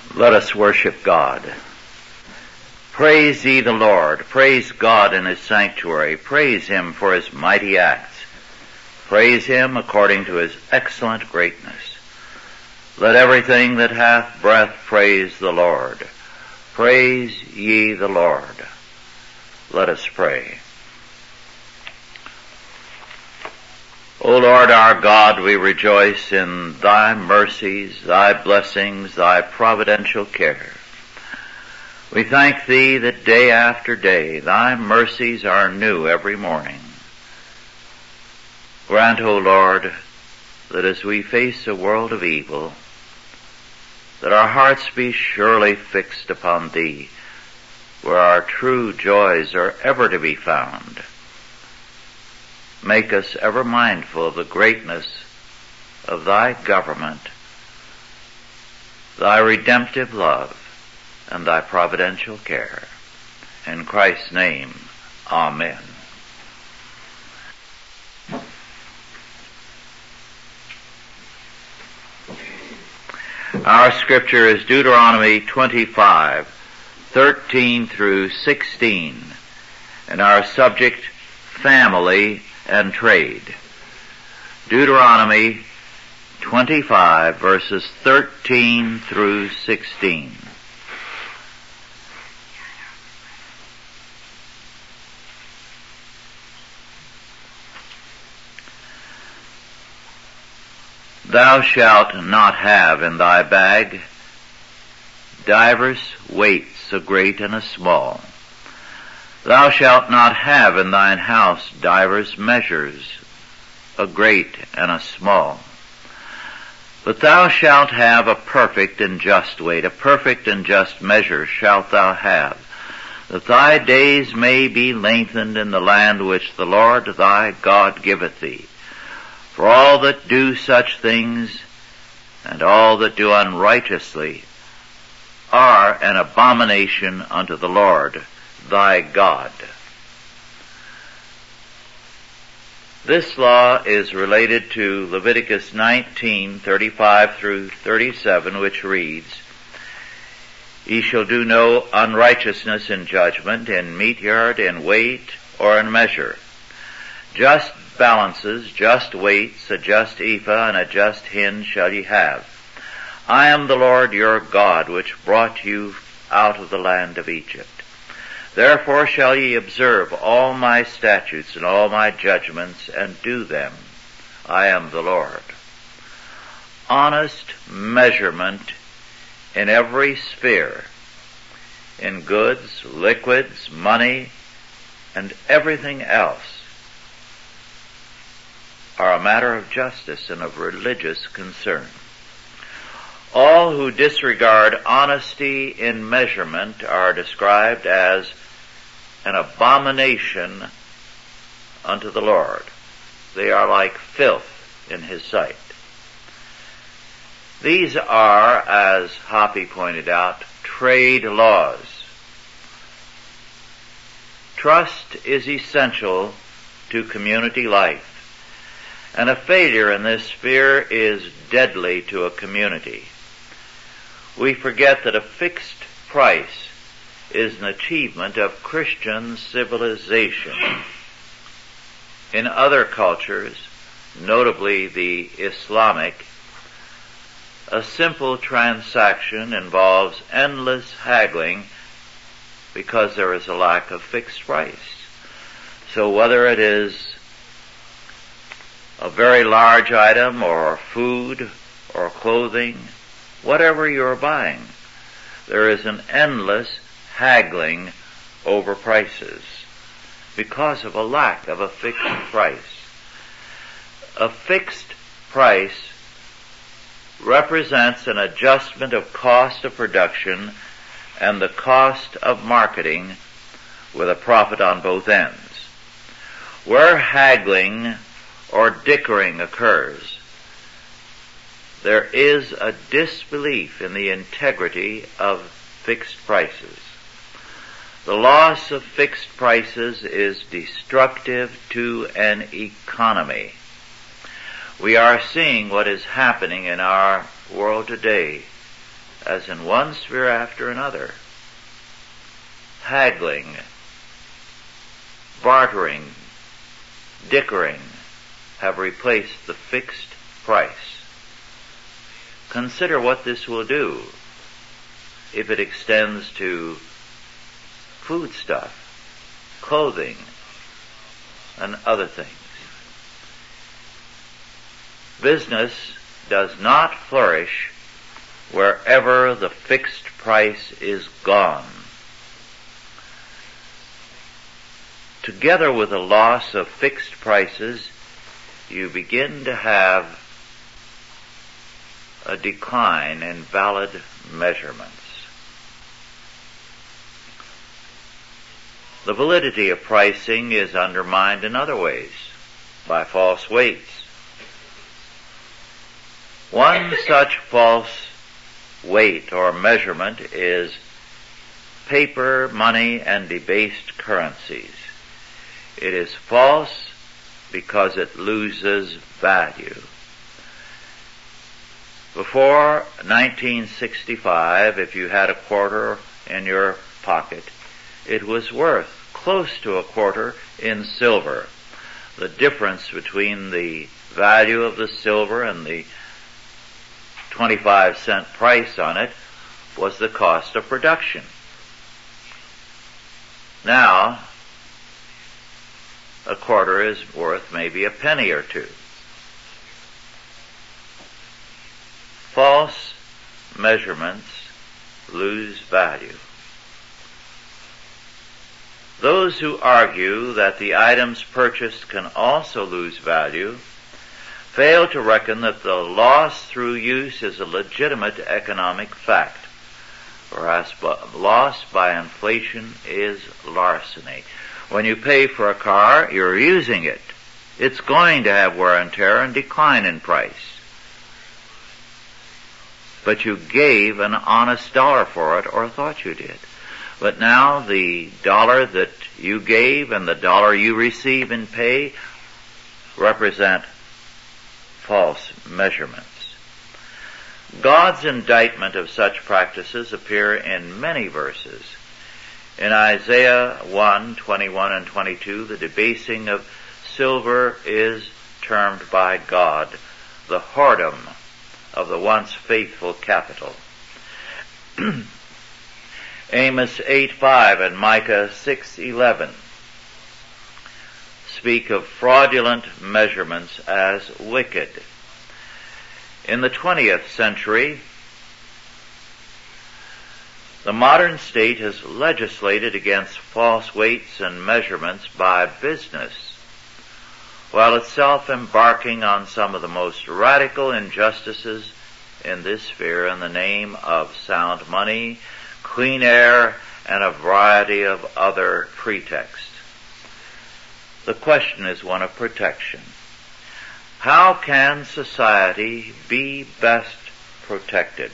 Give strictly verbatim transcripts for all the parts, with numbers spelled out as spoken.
Let us worship God. Praise ye the Lord. Praise God in his sanctuary. Praise him for his mighty acts. Praise him according to his excellent greatness. Let everything that hath breath praise the Lord. Praise ye the Lord. Let us pray. O Lord our God, we rejoice in thy mercies, thy blessings, thy providential care. We thank thee that day after day thy mercies are new every morning. Grant, O Lord, that as we face a world of evil, that our hearts be surely fixed upon thee, where our true joys are ever to be found. Make us ever mindful of the greatness of thy government, thy redemptive love, and thy providential care. In Christ's name, amen. Our scripture is Deuteronomy twenty-five, thirteen through sixteen, and our subject, family and trade. Deuteronomy twenty-five, verses thirteen through sixteen. Thou shalt not have in thy bag divers weights, a great and a small. Thou shalt not have in thine house divers measures, a great and a small. But thou shalt have a perfect and just weight, a perfect and just measure shalt thou have, that thy days may be lengthened in the land which the Lord thy God giveth thee. For all that do such things, and all that do unrighteously, are an abomination unto the Lord thy God. This law is related to Leviticus nineteen, thirty-five through thirty-seven, which reads, Ye shall do no unrighteousness in judgment, in meat yard, in weight, or in measure. Just balances, just weights, a just ephah, and a just hin shall ye have. I am the Lord your God, which brought you out of the land of Egypt. Therefore shall ye observe all my statutes and all my judgments, and do them. I am the Lord. Honest measurement in every sphere, in goods, liquids, money, and everything else, are a matter of justice and of religious concern. All who disregard honesty in measurement are described as an abomination unto the Lord. They are like filth in his sight. These are, as Hoppe pointed out, trade laws. Trust is essential to community life, and a failure in this sphere is deadly to a community. We forget that a fixed price is an achievement of Christian civilization. In other cultures, notably the Islamic, a simple transaction involves endless haggling because there is a lack of fixed price. So whether it is a very large item or food or clothing, whatever you're buying, there is an endless haggling over prices because of a lack of a fixed price. A fixed price represents an adjustment of cost of production and the cost of marketing with a profit on both ends. Where haggling or dickering occurs, there is a disbelief in the integrity of fixed prices. The loss of fixed prices is destructive to an economy. We are seeing what is happening in our world today as in one sphere after another. Haggling, bartering, dickering have replaced the fixed price. Consider what this will do if it extends to foodstuff, clothing, and other things. Business does not flourish wherever the fixed price is gone. Together with the loss of fixed prices, you begin to have a decline in valid measurements. The validity of pricing is undermined in other ways, by false weights. One such false weight or measurement is paper, money, and debased currencies. It is false because it loses value. Before nineteen sixty-five, if you had a quarter in your pocket, it was worth close to a quarter in silver. The difference between the value of the silver and the twenty-five cent price on it was the cost of production. Now, a quarter is worth maybe a penny or two. False measurements lose value. Those who argue that the items purchased can also lose value fail to reckon that the loss through use is a legitimate economic fact, whereas loss by inflation is larceny. When you pay for a car, you're using it. It's going to have wear and tear and decline in price. But you gave an honest dollar for it, or thought you did. But now the dollar that you gave and the dollar you receive in pay represent false measurements. God's indictment of such practices appear in many verses. In Isaiah one, twenty-one and twenty-two, the debasing of silver is termed by God the whoredom of the once faithful capital. Amos eight five and Micah six eleven speak of fraudulent measurements as wicked. In the twentieth century, the modern state has legislated against false weights and measurements by business, while itself embarking on some of the most radical injustices in this sphere in the name of sound money, clean air, and a variety of other pretexts. The question is one of protection. How can society be best protected?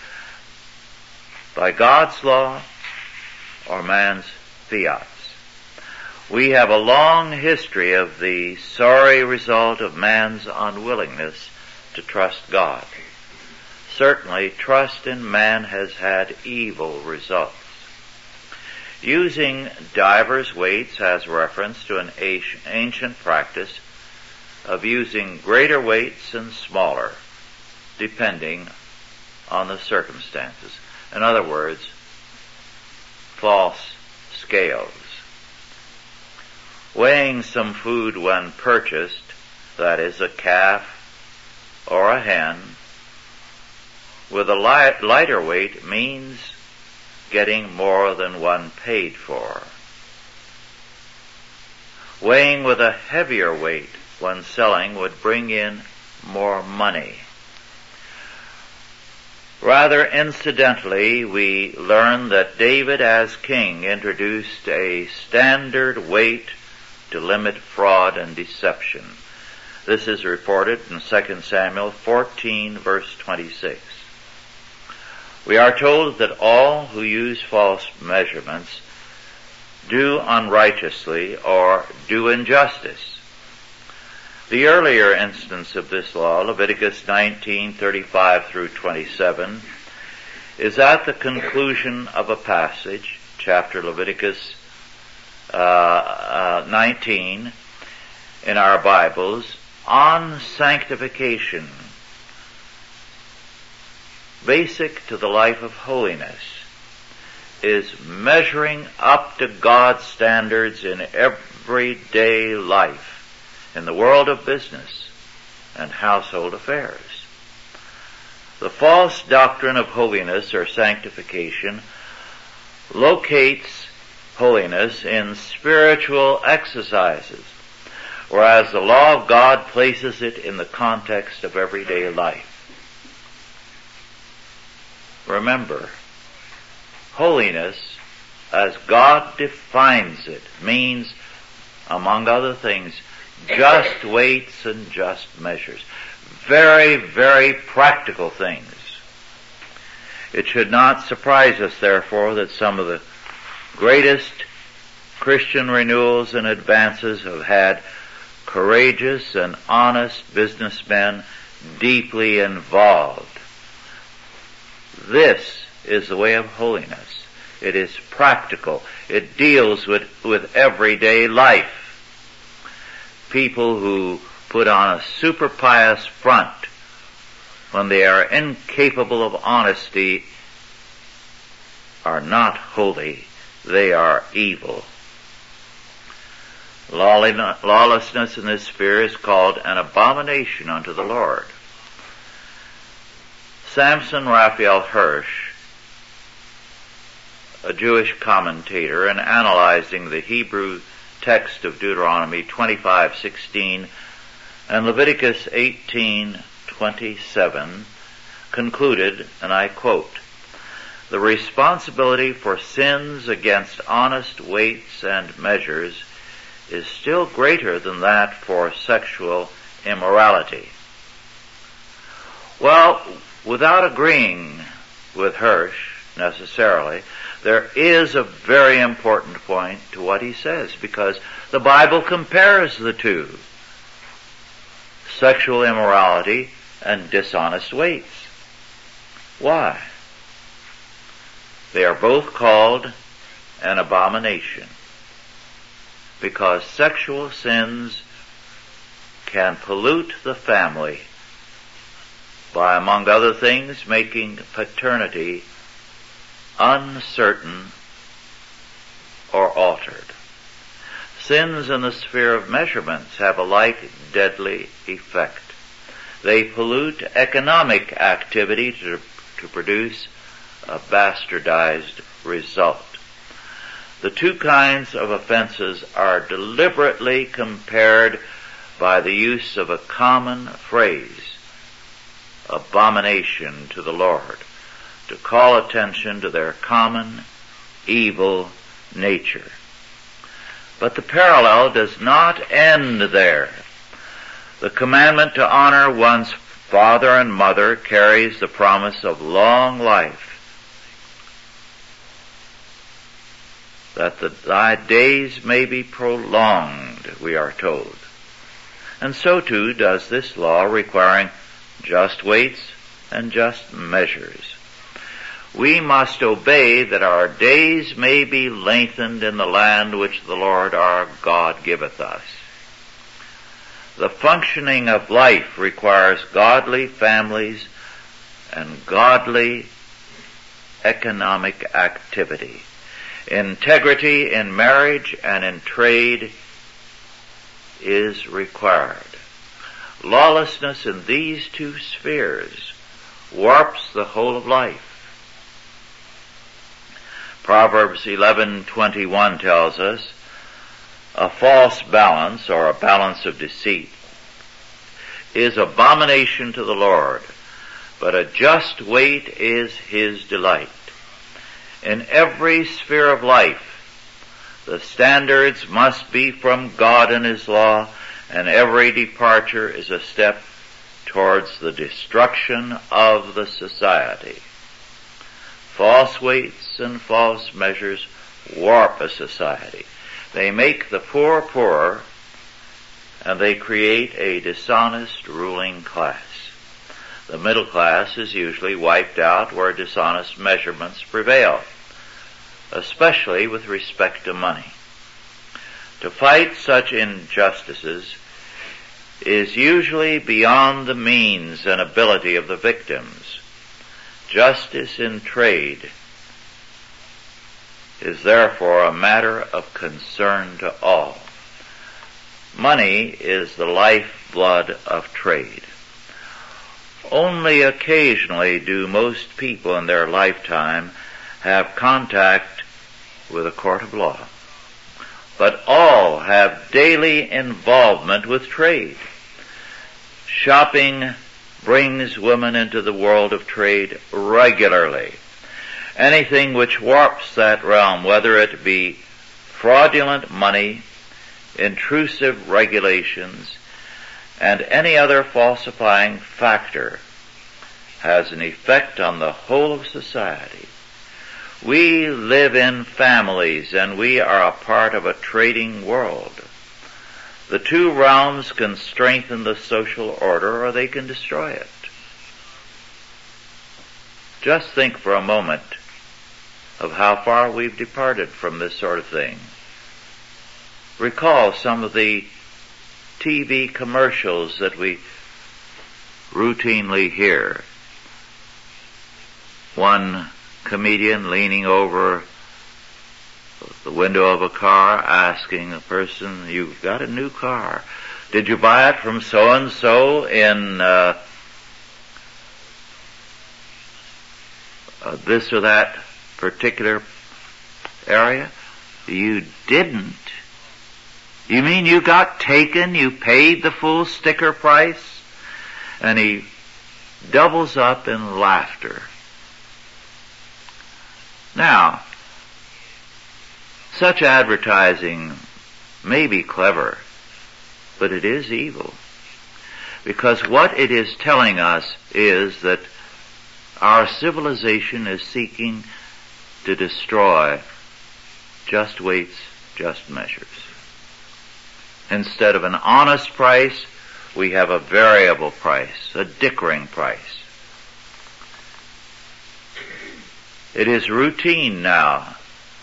By God's law or man's fiats? We have a long history of the sorry result of man's unwillingness to trust God. Certainly, trust in man has had evil results. Using divers weights has reference to an ancient practice of using greater weights and smaller, depending on the circumstances. In other words, false scales. Weighing some food when purchased, that is a calf or a hen, with a light, lighter weight means getting more than one paid for. Weighing with a heavier weight when selling would bring in more money. Rather incidentally, we learn that David as king introduced a standard weight to limit fraud and deception. This is reported in Second Samuel fourteen, verse twenty-six. We are told that all who use false measurements do unrighteously or do injustice. The earlier instance of this law, Leviticus nineteen, thirty-five through twenty-seven, is at the conclusion of a passage, chapter Leviticus uh, uh, nineteen in our Bibles, on sanctification, basic to the life of holiness, is measuring up to God's standards in everyday life, in the world of business and household affairs. The false doctrine of holiness or sanctification locates holiness in spiritual exercises, whereas the law of God places it in the context of everyday life. Remember, holiness, as God defines it, means, among other things, just weights and just measures. Very, very practical things. It should not surprise us, therefore, that some of the greatest Christian renewals and advances have had courageous and honest businessmen deeply involved. This is the way of holiness. It is practical. It deals with, with everyday life. People who put on a super pious front when they are incapable of honesty are not holy. They are evil. Lawlessness in this sphere is called an abomination unto the Lord. Samson Raphael Hirsch, a Jewish commentator, in analyzing the Hebrew text of Deuteronomy twenty-five sixteen and Leviticus eighteen twenty-seven, concluded, and I quote, "The responsibility for sins against honest weights and measures is still greater than that for sexual immorality." Well, without agreeing with Hirsch necessarily, there is a very important point to what he says, because the Bible compares the two, sexual immorality and dishonest weights. Why? They are both called an abomination, because sexual sins can pollute the family by, among other things, making paternity uncertain or altered. Sins in the sphere of measurements have a like deadly effect. They pollute economic activity to, to produce a bastardized result. The two kinds of offenses are deliberately compared by the use of a common phrase, abomination to the Lord, to call attention to their common evil nature. But the parallel does not end there. The commandment to honor one's father and mother carries the promise of long life, that the, thy days may be prolonged, we are told. And so too does this law, requiring just weights and just measures. We must obey that our days may be lengthened in the land which the Lord our God giveth us. The functioning of life requires godly families and godly economic activity. Integrity in marriage and in trade is required. Lawlessness in these two spheres warps the whole of life. Proverbs eleven twenty-one tells us, a false balance, or a balance of deceit, is abomination to the Lord, but a just weight is his delight. In every sphere of life, the standards must be from God and his law, and every departure is a step towards the destruction of the society. False weights and false measures warp a society. They make the poor poorer, and they create a dishonest ruling class. The middle class is usually wiped out where dishonest measurements prevail, especially with respect to money. To fight such injustices is usually beyond the means and ability of the victims. Justice in trade is therefore a matter of concern to all. Money is the lifeblood of trade. Only occasionally do most people in their lifetime have contact with a court of law, but all have daily involvement with trade. Shopping brings women into the world of trade regularly. Anything which warps that realm, whether it be fraudulent money, intrusive regulations, and any other falsifying factor, has an effect on the whole of society. We live in families, and we are a part of a trading world. The two realms can strengthen the social order, or they can destroy it. Just think for a moment of how far we've departed from this sort of thing. Recall some of the T V commercials that we routinely hear. One comedian leaning over the window of a car asking the person, "You've got a new car. Did you buy it from so-and-so in uh, uh, this or that particular area?" "You didn't. You mean you got taken? You paid the full sticker price?" And he doubles up in laughter. Now, such advertising may be clever, but it is evil. Because what it is telling us is that our civilization is seeking to destroy just weights, just measures. Instead of an honest price, we have a variable price, a dickering price. It is routine now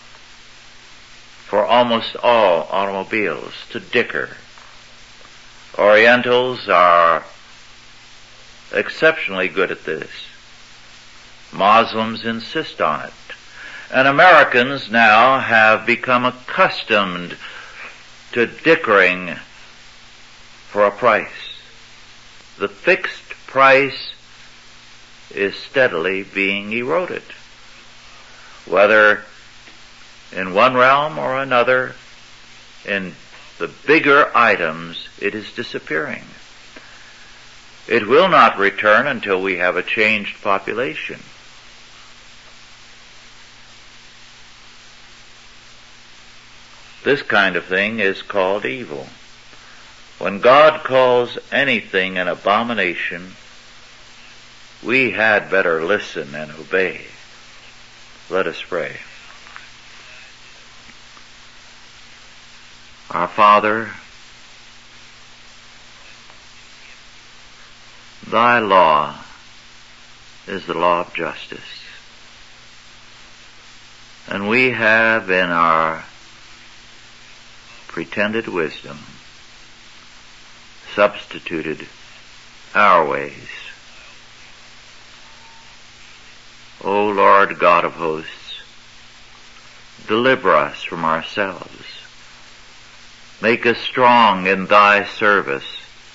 for almost all automobiles to dicker. Orientals are exceptionally good at this. Muslims insist on it. And Americans now have become accustomed to dickering for a price. The fixed price is steadily being eroded. Whether in one realm or another, in the bigger items, it is disappearing. It will not return until we have a changed population. This kind of thing is called evil. When God calls anything an abomination, we had better listen and obey. Let us pray. Our Father, Thy law is the law of justice. And we have in our pretended wisdom substituted our ways. O Lord God of hosts, deliver us from ourselves. Make us strong in Thy service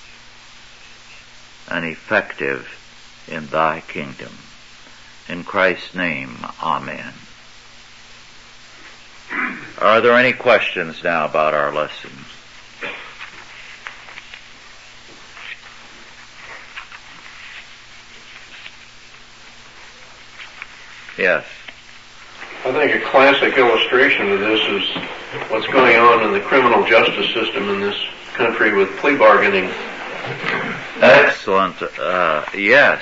and effective in Thy kingdom. In Christ's name, Amen. Are there any questions now about our lesson? Yes. I think a classic illustration of this is what's going on in the criminal justice system in this country with plea bargaining. Excellent. Uh, yes.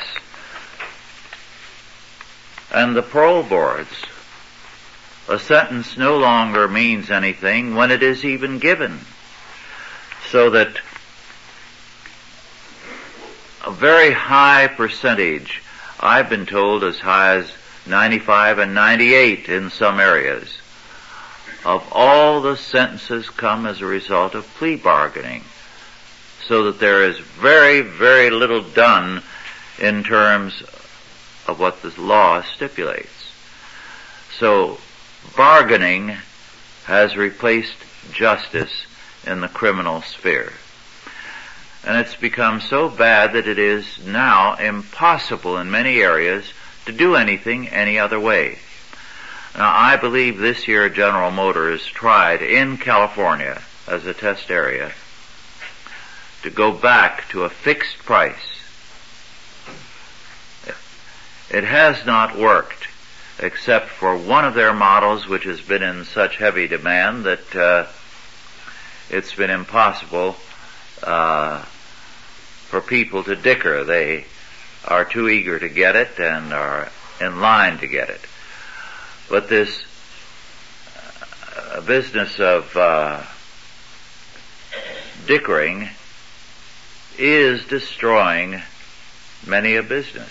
And the parole boards. A sentence no longer means anything when it is even given. So that a very high percentage, I've been told as high as ninety-five and ninety-eight in some areas, of all the sentences come as a result of plea bargaining, so that there is very, very little done in terms of what the law stipulates. So bargaining has replaced justice in the criminal sphere. And it's become so bad that it is now impossible in many areas to do anything any other way. Now, I believe this year General Motors tried in California as a test area to go back to a fixed price. It has not worked, except for one of their models which has been in such heavy demand that uh, it's been impossible uh, for people to dicker. They are too eager to get it and are in line to get it. But this uh, business of uh, dickering is destroying many a business.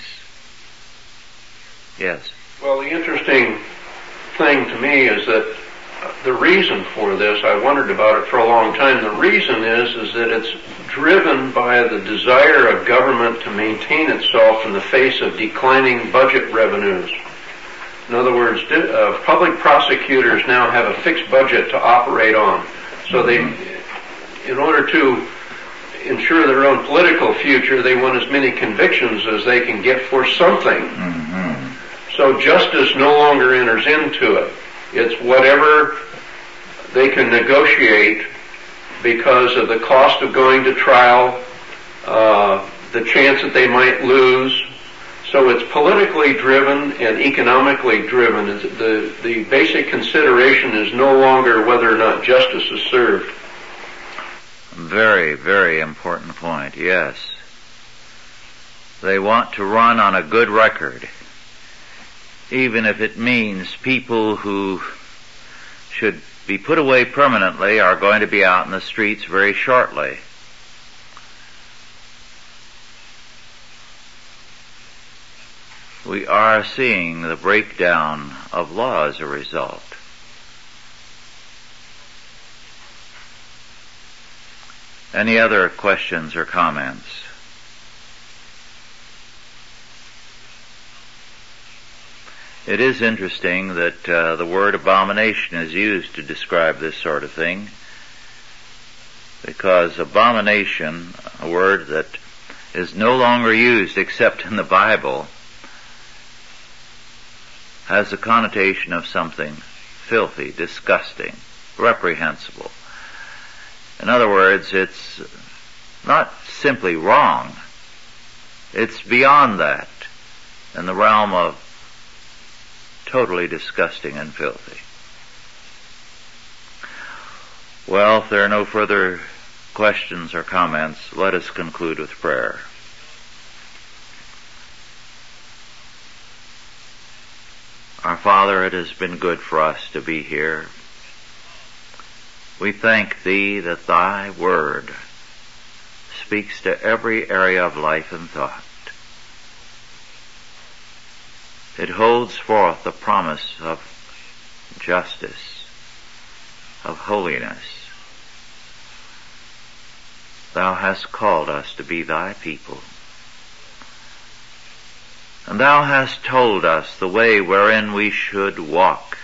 Yes. Well, the interesting thing to me is that the reason for this, I wondered about it for a long time, the reason is, is that it's driven by the desire of government to maintain itself in the face of declining budget revenues. In other words, uh, public prosecutors now have a fixed budget to operate on. So they, in order to ensure their own political future, they want as many convictions as they can get for something. Mm-hmm. So justice no longer enters into it. It's whatever they can negotiate because of the cost of going to trial, uh, the chance that they might lose. So it's politically driven and economically driven. The, the basic consideration is no longer whether or not justice is served. Very, very important point, yes. They want to run on a good record, even if it means people who should be put away permanently are going to be out in the streets very shortly. We are seeing the breakdown of law as a result. Any other questions or comments? It is interesting that uh, the word abomination is used to describe this sort of thing, because abomination, a word that is no longer used except in the Bible, has a connotation of something filthy, disgusting, reprehensible. In other words, it's not simply wrong. It's beyond that, in the realm of totally disgusting and filthy. Well, if there are no further questions or comments, let us conclude with prayer. Our Father, it has been good for us to be here. We thank Thee that Thy Word speaks to every area of life and thought. It holds forth the promise of justice, of holiness. Thou hast called us to be Thy people, and Thou hast told us the way wherein we should walk.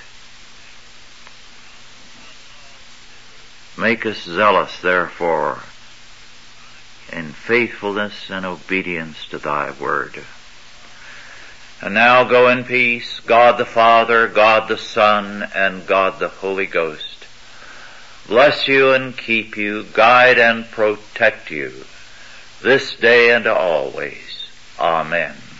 Make us zealous, therefore, in faithfulness and obedience to Thy Word. And now go in peace, God the Father, God the Son, and God the Holy Ghost. Bless you and keep you, guide and protect you, this day and always. Amen.